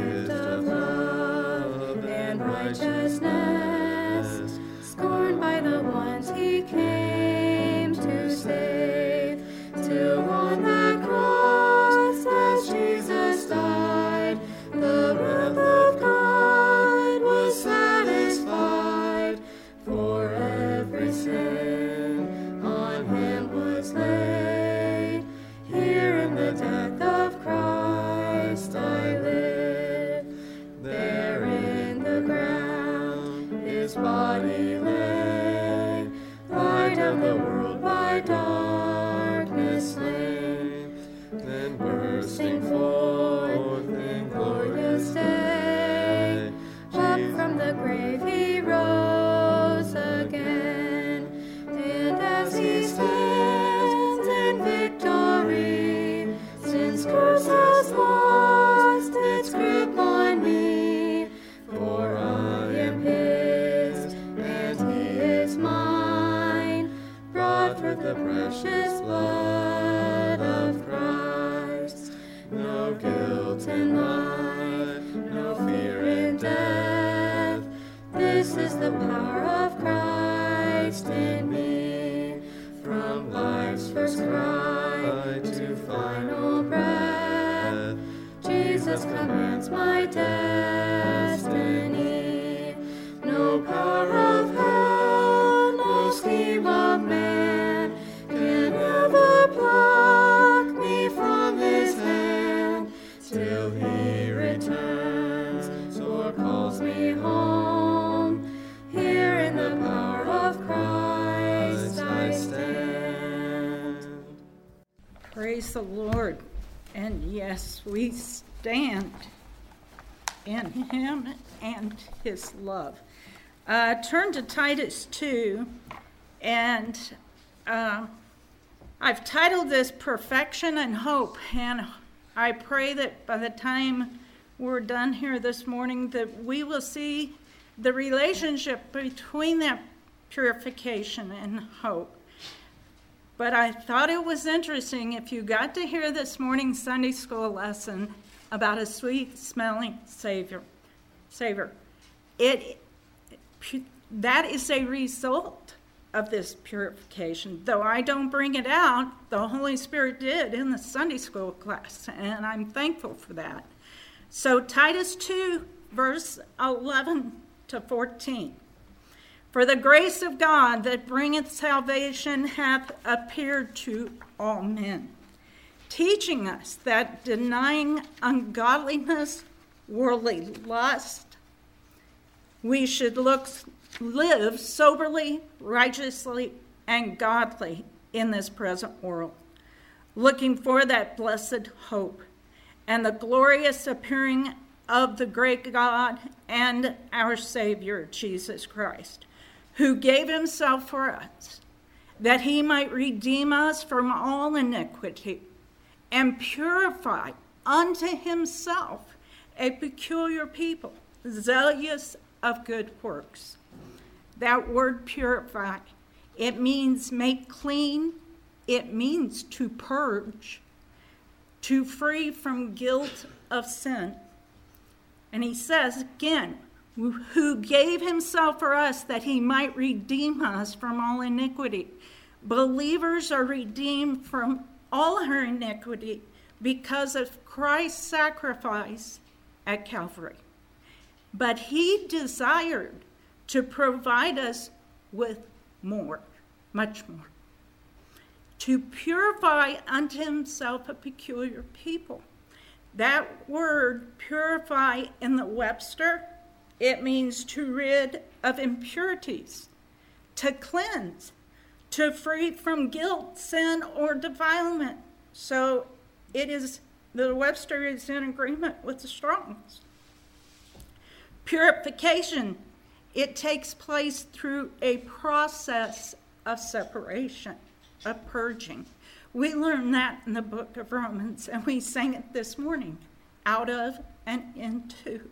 gift of love and righteousness, scorned by the ones he came to save, till on that cross as Jesus died, the wrath of God was satisfied, for every sin on him was laid. Here in the death of Christ I live. There in the ground his body lay, light of the world by darkness slain, then bursting forth in glorious day, up from the grave he rose again, and as he stands in victory, sin's curse has lost its grip on me, for I am his and he is mine, brought through the precious blood of Christ. No guilt in life, no fear in death, this is the power of Christ in me, from life's first cry to final breath, Jesus commands my destiny. No power of hell, no scheme of man can ever pluck me from his hand, till he returns or calls me home. Here in the power of Christ I stand. Praise the Lord. And yes, we stand in him and his love. Turn to Titus 2, and I've titled this Perfection and Hope, and I pray that by the time we're done here this morning that we will see the relationship between that purification and hope. But I thought it was interesting if you got to hear this morning's Sunday school lesson about a sweet-smelling savor. That is a result of this purification. Though I don't bring it out, the Holy Spirit did in the Sunday school class, and I'm thankful for that. So Titus 2, verse 11 to 14. For the grace of God that bringeth salvation hath appeared to all men, teaching us that denying ungodliness, worldly lust, we should live soberly, righteously, and godly in this present world, looking for that blessed hope and the glorious appearing of the great God and our Savior, Jesus Christ, who gave himself for us, that he might redeem us from all iniquity and purify unto himself a peculiar people, zealous of good works. That word purify, it means make clean, it means to purge, to free from guilt of sin. And he says again, who gave himself for us that he might redeem us from all iniquity. Believers are redeemed from all our iniquity because of Christ's sacrifice at Calvary. But he desired to provide us with more, much more. To purify unto himself a peculiar people. That word purify in the Webster, it means to rid of impurities, to cleanse, to free from guilt, sin, or defilement. So the Webster is in agreement with the Strong's. Purification, it takes place through a process of separation, of purging. We learned that in the book of Romans, and we sang it this morning, out of and into.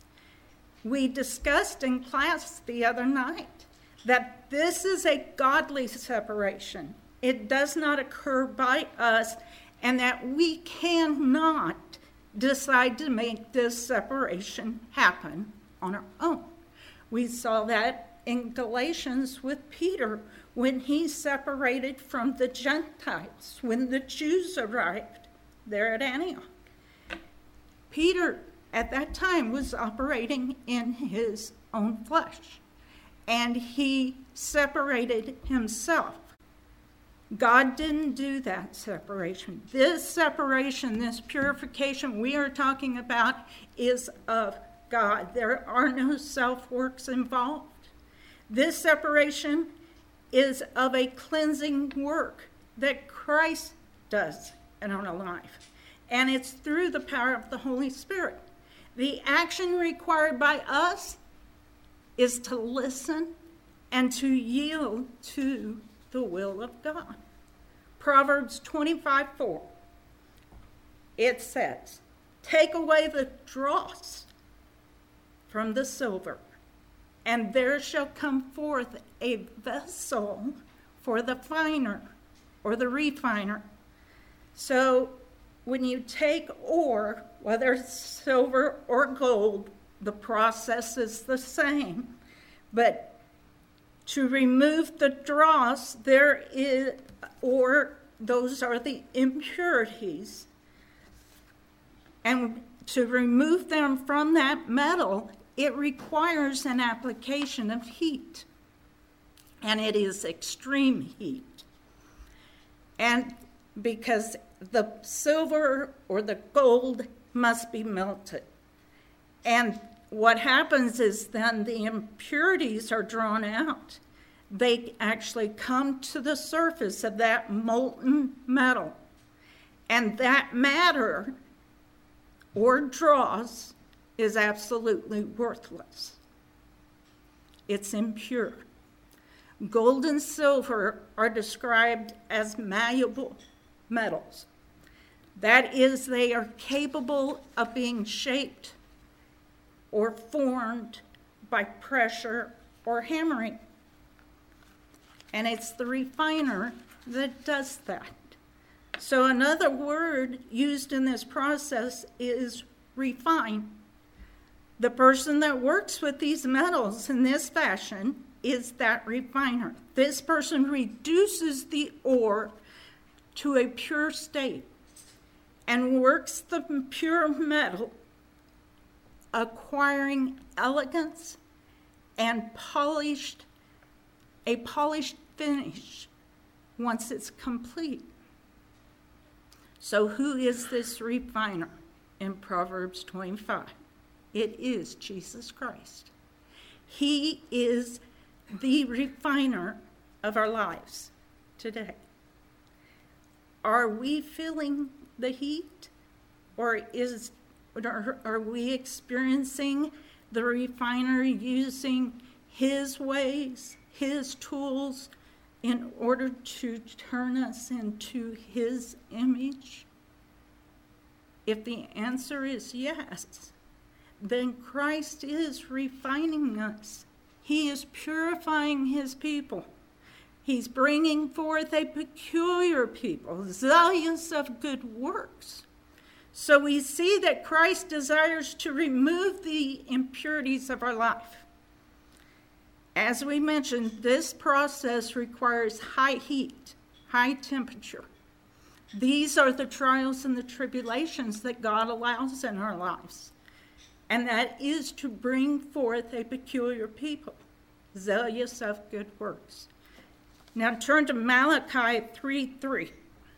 We discussed in class the other night that this is a godly separation. It does not occur by us, and that we cannot decide to make this separation happen on our own. We saw that in Galatians with Peter when he separated from the Gentiles, when the Jews arrived there at Antioch. Peter, at that time, was operating in his own flesh, and he separated himself. God didn't do that separation. This separation, this purification we are talking about is of God. There are no self-works involved. This separation is of a cleansing work that Christ does in our life. And it's through the power of the Holy Spirit. The action required by us is to listen and to yield to the will of God. Proverbs 25:4. It says, "Take away the dross from the silver, and there shall come forth a vessel for the finer," or the refiner. So when you take ore, whether it's silver or gold, the process is the same. But to remove the dross, those are the impurities. And to remove them from that metal, it requires an application of heat. And it is extreme heat. And because the silver or the gold must be melted. And what happens is then the impurities are drawn out. They actually come to the surface of that molten metal. And that matter or dross is absolutely worthless. It's impure. Gold and silver are described as malleable metals. That is, they are capable of being shaped or formed by pressure or hammering. And it's the refiner that does that. So another word used in this process is refine. The person that works with these metals in this fashion is that refiner. This person reduces the ore to a pure state and works the pure metal, acquiring elegance and a polished finish once it's complete. So who is this refiner in Proverbs 25? It is Jesus Christ. He is the refiner of our lives today. Are we feeling the heat? Or are we experiencing the refiner using his ways, his tools, in order to turn us into his image? If the answer is yes, then Christ is refining us. He is purifying his people. He's bringing forth a peculiar people, zealous of good works. So we see that Christ desires to remove the impurities of our life. As we mentioned, this process requires high heat, high temperature. These are the trials and the tribulations that God allows in our lives. And that is to bring forth a peculiar people, zealous of good works. Now turn to Malachi 3:3.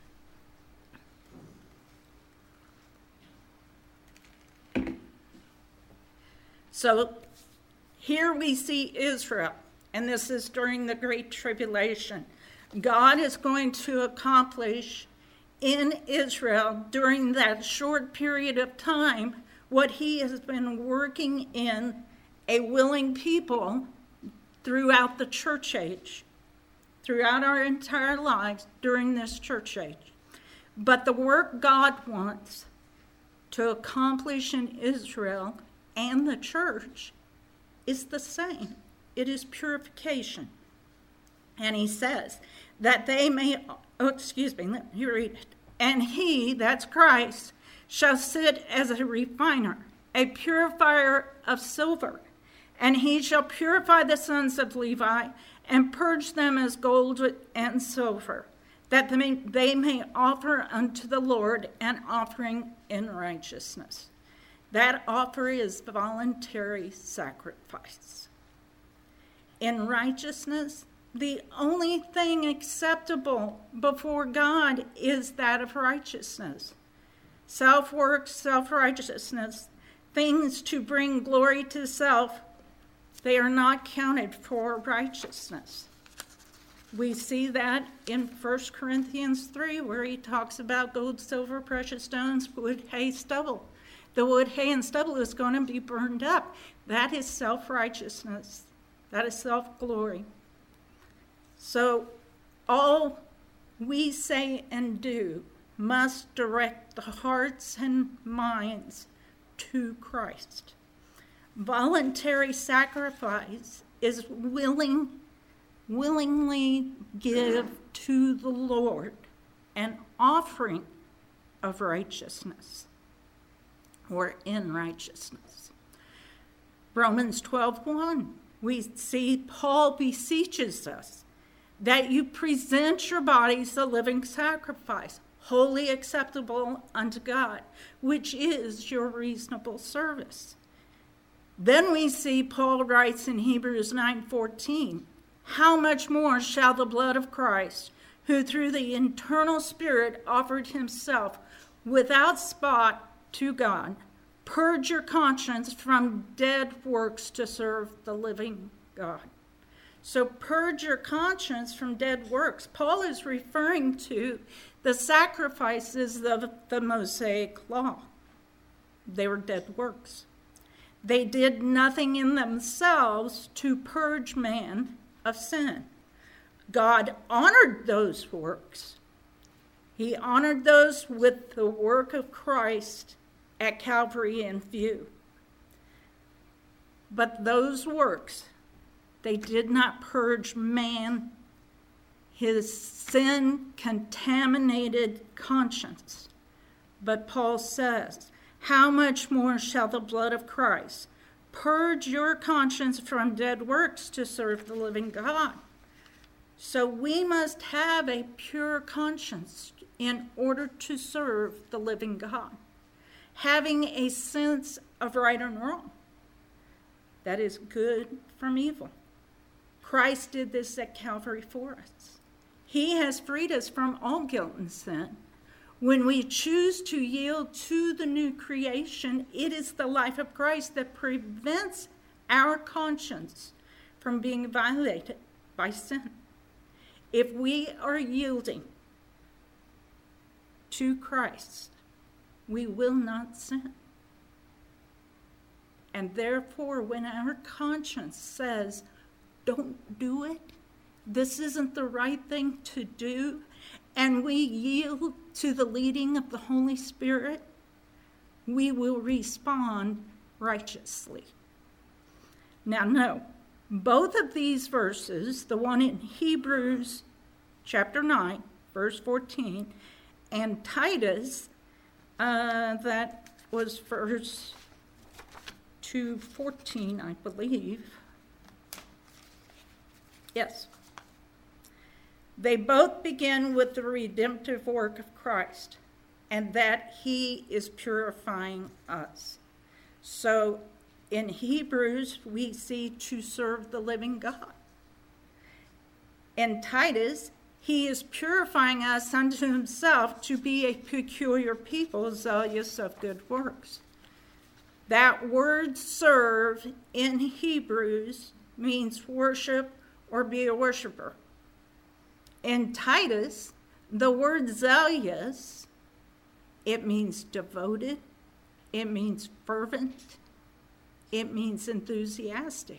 So here we see Israel, and this is during the Great Tribulation. God is going to accomplish in Israel during that short period of time what he has been working in a willing people throughout the church age, throughout our entire lives during this church age. But the work God wants to accomplish in Israel and the church is the same. It is purification. And he says that they may, let me read it. And he, that's Christ, shall sit as a refiner, a purifier of silver. And he shall purify the sons of Levi and purge them as gold and silver, that they may offer unto the Lord an offering in righteousness. That offer is voluntary sacrifice. In righteousness, the only thing acceptable before God is that of righteousness. Self-work, self-righteousness, things to bring glory to self, they are not counted for righteousness. We see that in 1 Corinthians 3, where he talks about gold, silver, precious stones, wood, hay, stubble. The wood, hay, and stubble is going to be burned up. That is self-righteousness. That is self-glory. So all we say and do must direct the hearts and minds to Christ. Voluntary sacrifice is willingly give to the Lord an offering of righteousness or in righteousness. Romans 12:1, we see Paul beseeches us that you present your bodies a living sacrifice, wholly acceptable unto God, which is your reasonable service. Then we see Paul writes in Hebrews 9:14, how much more shall the blood of Christ, who through the eternal Spirit offered himself without spot to God, purge your conscience from dead works to serve the living God. So purge your conscience from dead works. Paul is referring to the sacrifices of the Mosaic law. They were dead works. They did nothing in themselves to purge man of sin. God honored those works. He honored those with the work of Christ at Calvary in view. But those works, they did not purge man, his sin-contaminated conscience. But Paul says, how much more shall the blood of Christ purge your conscience from dead works to serve the living God? So we must have a pure conscience in order to serve the living God, having a sense of right and wrong. That is good from evil. Christ did this at Calvary for us. He has freed us from all guilt and sin. When we choose to yield to the new creation, it is the life of Christ that prevents our conscience from being violated by sin. If we are yielding to Christ, we will not sin. And therefore, when our conscience says, don't do it, this isn't the right thing to do, and we yield to the leading of the Holy Spirit, we will respond righteously. Now, no, both of these verses, the one in Hebrews chapter 9, verse 14, and Titus, that was verse 2:14, I believe. Yes. They both begin with the redemptive work of Christ, and that he is purifying us. So in Hebrews, we see to serve the living God. In Titus, he is purifying us unto himself to be a peculiar people, zealous of good works. That word serve in Hebrews means worship or be a worshiper. In Titus, the word zealous, it means devoted, it means fervent, it means enthusiastic.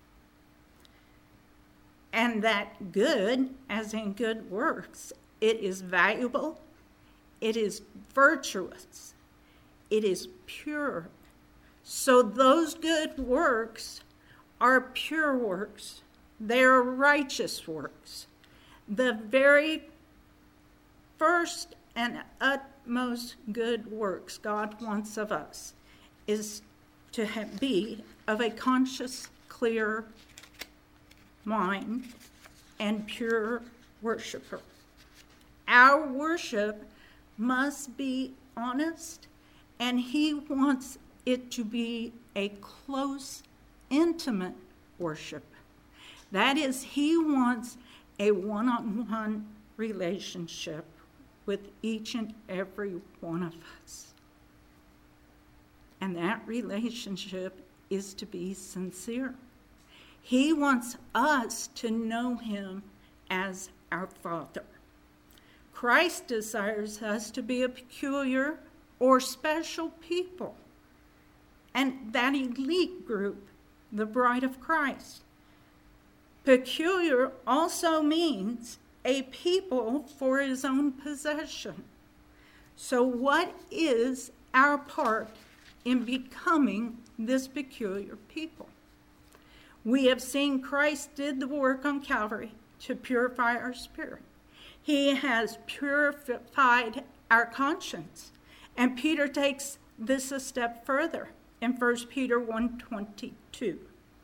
And that good, as in good works, it is valuable, it is virtuous, it is pure. So those good works are pure works. They are righteous works. The very first and utmost good works God wants of us is to be of a conscious, clear mind and pure worshiper. Our worship must be honest, and he wants it to be a close, intimate worship. That is, he wants a one-on-one relationship with each and every one of us. And that relationship is to be sincere. He wants us to know him as our Father. Christ desires us to be a peculiar or special people, and that elite group, the bride of Christ. Peculiar also means a people for his own possession. So what is our part in becoming this peculiar people? We have seen Christ did the work on Calvary to purify our spirit. He has purified our conscience. And Peter takes this a step further in 1 Peter 1:22.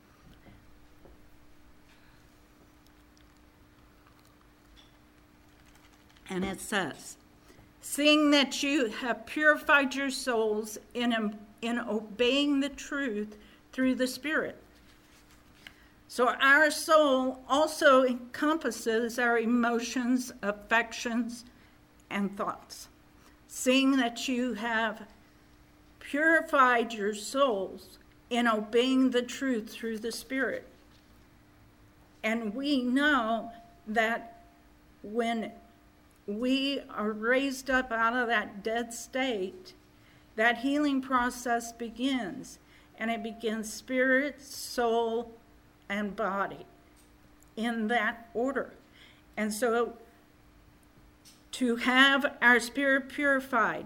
And it says, seeing that you have purified your souls in obeying the truth through the Spirit. So our soul also encompasses our emotions, affections, and thoughts. Seeing that you have purified your souls in obeying the truth through the Spirit. And we know that when we are raised up out of that dead state, that healing process begins. And it begins spirit, soul, and body in that order. And so to have our spirit purified,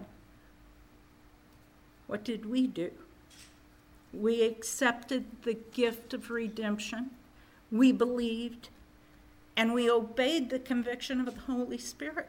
what did we do? We accepted the gift of redemption. We believed, and we obeyed the conviction of the Holy Spirit.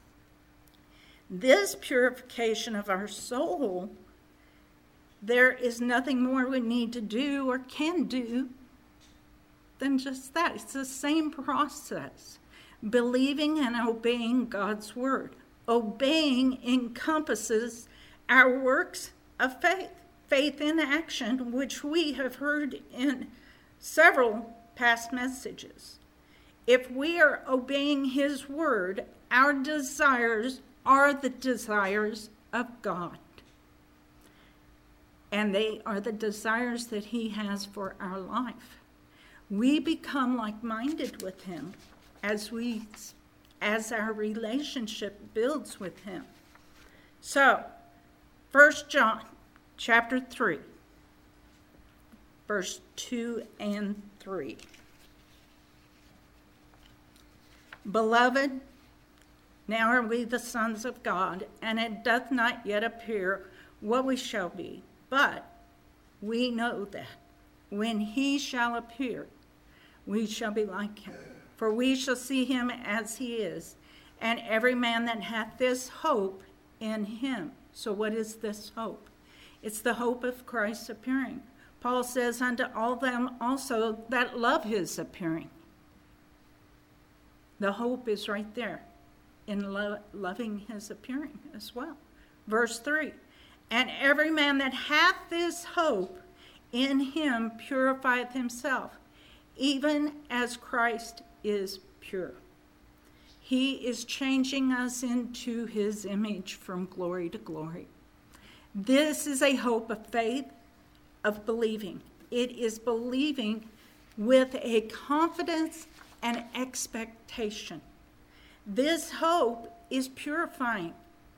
This purification of our soul, there is nothing more we need to do or can do than just that. It's the same process. Believing and obeying God's word. Obeying encompasses our works of faith. Faith in action, which we have heard in several past messages. If we are obeying his word, our desires are the desires of God. And they are the desires that he has for our life. We become like-minded with him as our relationship builds with him. So, 1 John chapter 3, verse 2 and 3. Beloved, now are we the sons of God, and it doth not yet appear what we shall be. But we know that when he shall appear, we shall be like him. For we shall see him as he is, and every man that hath this hope in him. So what is this hope? It's the hope of Christ's appearing. Paul says, unto all them also that love his appearing. The hope is right there in loving his appearing as well. Verse 3, and every man that hath this hope in him purifieth himself, even as Christ is pure. He is changing us into his image from glory to glory. This is a hope of faith, of believing. It is believing with a confidence and expectation. This hope is purifying.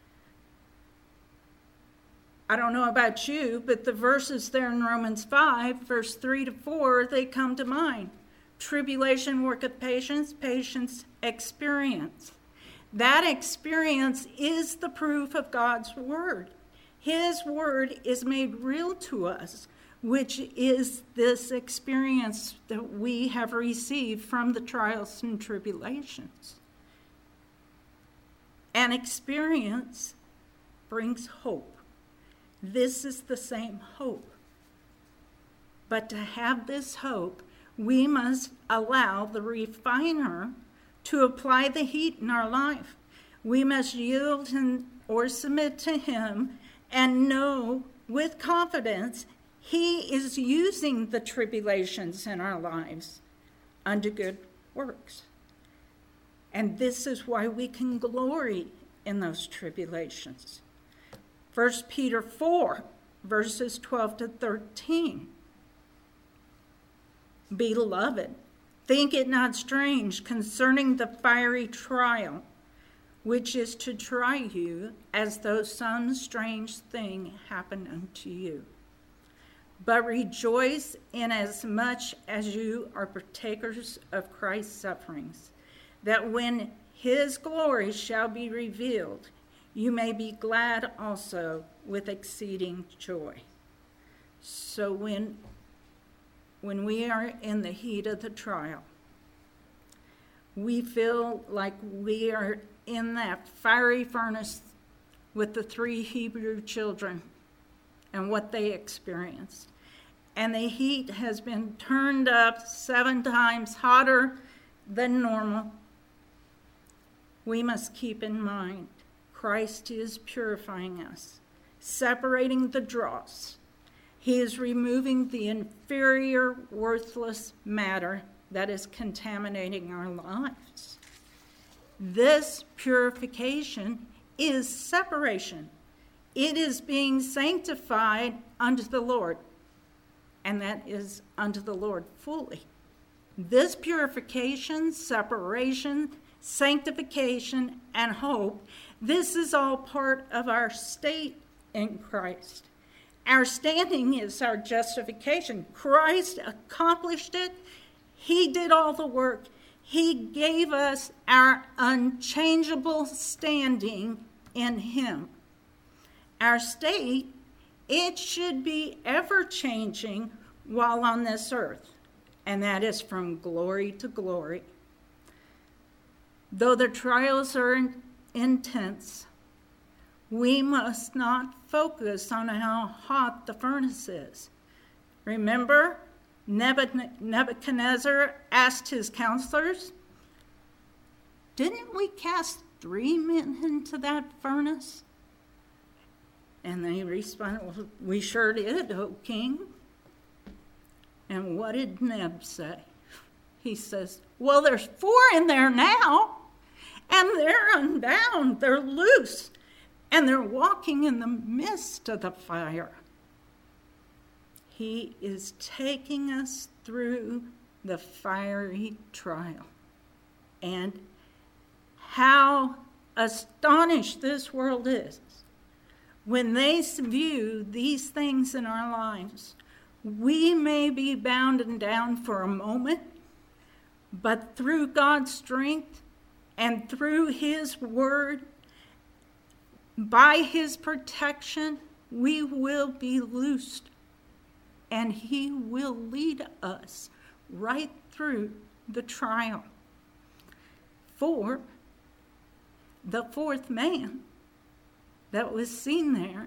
I don't know about you, but the verses there in Romans 5, verse 3 to 4, they come to mind. Tribulation worketh patience, patience experience. That experience is the proof of God's word. His word is made real to us, which is this experience that we have received from the trials and tribulations. An experience brings hope. This is the same hope. But to have this hope, we must allow the refiner to apply the heat in our life. We must yield or submit to him and know with confidence he is using the tribulations in our lives unto good works. And this is why we can glory in those tribulations. 1 Peter 4, verses 12 to 13. Beloved, think it not strange concerning the fiery trial, which is to try you as though some strange thing happened unto you. But rejoice inasmuch as you are partakers of Christ's sufferings, that when his glory shall be revealed, you may be glad also with exceeding joy. So when we are in the heat of the trial, we feel like we are in that fiery furnace with the 3 Hebrew children and what they experienced. And the heat has been turned up 7 times hotter than normal. We must keep in mind Christ is purifying us, separating the dross. He is removing the inferior, worthless matter that is contaminating our lives. This purification is separation. It is being sanctified unto the Lord, and that is unto the Lord fully. This purification, separation, sanctification, and hope, this is all part of our state in Christ. Our standing is our justification. Christ accomplished it. He did all the work. He gave us our unchangeable standing in him. Our state, it should be ever-changing while on this earth, and that is from glory to glory. Though the trials are intense, we must not focus on how hot the furnace is. Remember, Nebuchadnezzar asked his counselors, "Didn't we cast 3 men into that furnace?" And they responded, "Well, we sure did, O king." And what did Neb say? He says, "Well, there's 4 in there now, and they're unbound, they're loose, and they're walking in the midst of the fire." He is taking us through the fiery trial. And how astonished this world is when they view these things in our lives. We may be bound and down for a moment, but through God's strength and through his word, by his protection, we will be loosed, and he will lead us right through the trial. For the 4th man that was seen there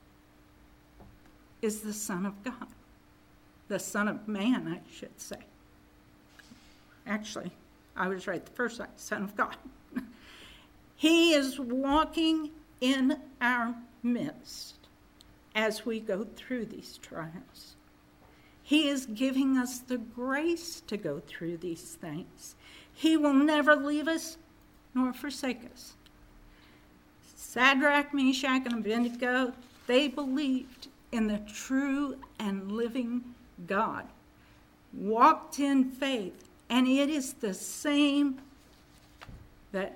is the Son of God. The Son of Man, I should say. Actually, I was right the first time, Son of God. He is walking in our midst as we go through these trials. He is giving us the grace to go through these things. He will never leave us nor forsake us. Shadrach, Meshach, and Abednego, they believed in the true and living God, walked in faith, and it is the same God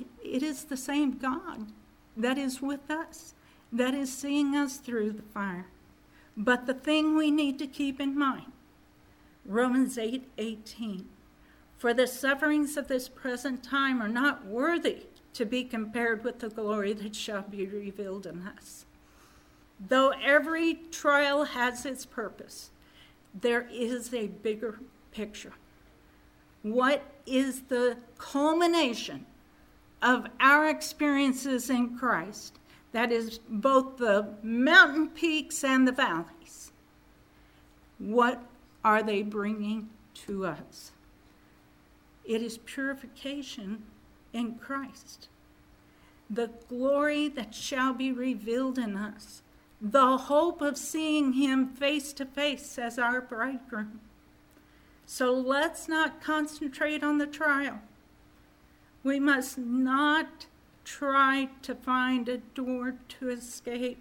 that is with us, that is seeing us through the fire. But the thing we need to keep in mind, Romans 8:18, for the sufferings of this present time are not worthy to be compared with the glory that shall be revealed in us. Though every trial has its purpose, there is a bigger picture. What is the culmination of our experiences in Christ that is both the mountain peaks and the valleys. What are they bringing to us? It is purification in Christ, the glory that shall be revealed in us, the hope of seeing him face to face as our bridegroom. So let's not concentrate on the trial. We must not try to find a door to escape.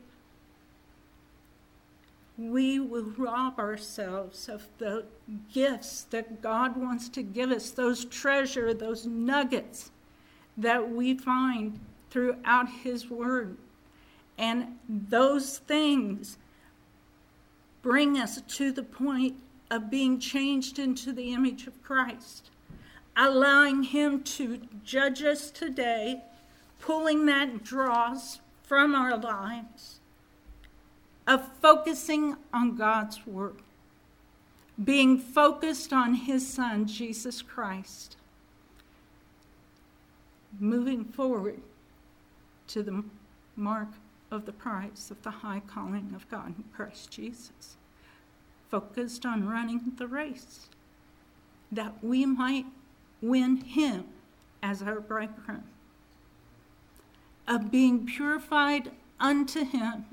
We will rob ourselves of the gifts that God wants to give us, those treasure, those nuggets that we find throughout his word. And those things bring us to the point of being changed into the image of Christ, allowing him to judge us today, pulling that dross from our lives, of focusing on God's word, being focused on his Son, Jesus Christ, moving forward to the mark of the prize of the high calling of God in Christ Jesus, focused on running the race, that we might win him as our bridegroom, of being purified unto him,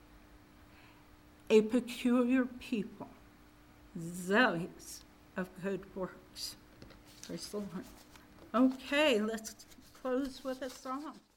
a peculiar people, zealous of good works. Praise the Lord. Okay, let's close with a song.